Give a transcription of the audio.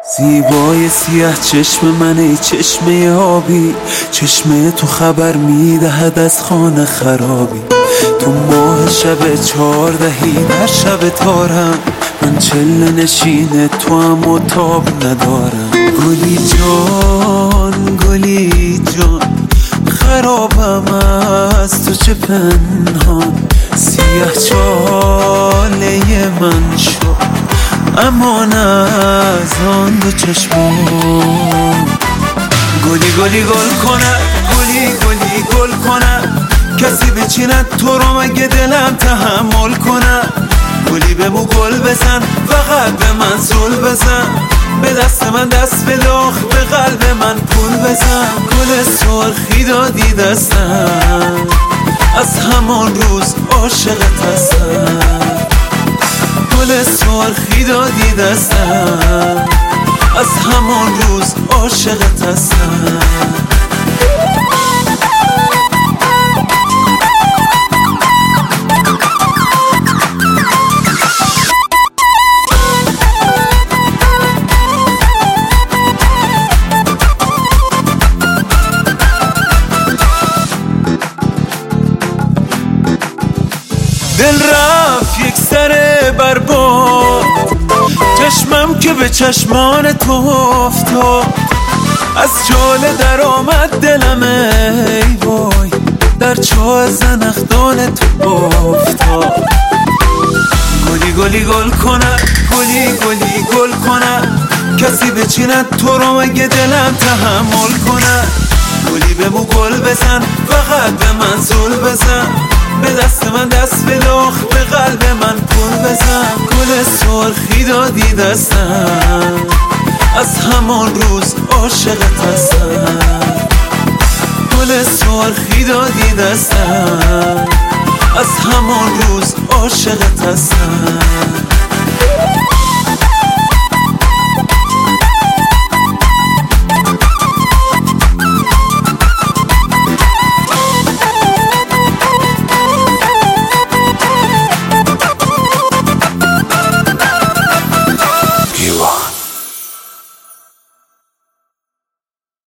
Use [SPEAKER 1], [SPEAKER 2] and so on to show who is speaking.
[SPEAKER 1] زیبای سیاه چشم من، ای چشمه آبی، چشمه تو خبر میدهد از خانه خرابی. تو ماه شب 14 در شب تارم، من چله نشین تو هم و تاب ندارم. گلی جان گلی جان، خرابم از تو چه پنهان. سیاه چاله من شد امان از آن دو چشمان. گلی گلی گل کند، گلی گلی گل کند، کسی بچیند تو رو مگه دلم تحمل کند. گلی بمو گل بزن، فقط به من زل بزن، به دست من دست بداخ، به قلب من پول بزن. گل سرخی دادی دستم، از همان روز عاشقت هستم. گل سرخی دادی دستم، از همان روز عاشقت هستم. دل رفت یک سر برباد، چشمم که به چشمان تو افتاد. از جاله در آمد دلم ای وای، در چاه زنخدان تو افتاد. گلی گلی گل کند، گلی گلی گل کند، کسی بچیند تو رو مگه دلم تحمل کند. گلی بمو گل بزن، فقط به من زل بزن، به دست من دست بداخ، به قلب من پول بزن. گل سرخی دادی دستم، از همان روز عاشقت هستم. گل سرخی دادی دستم، از همان روز عاشقت هستم.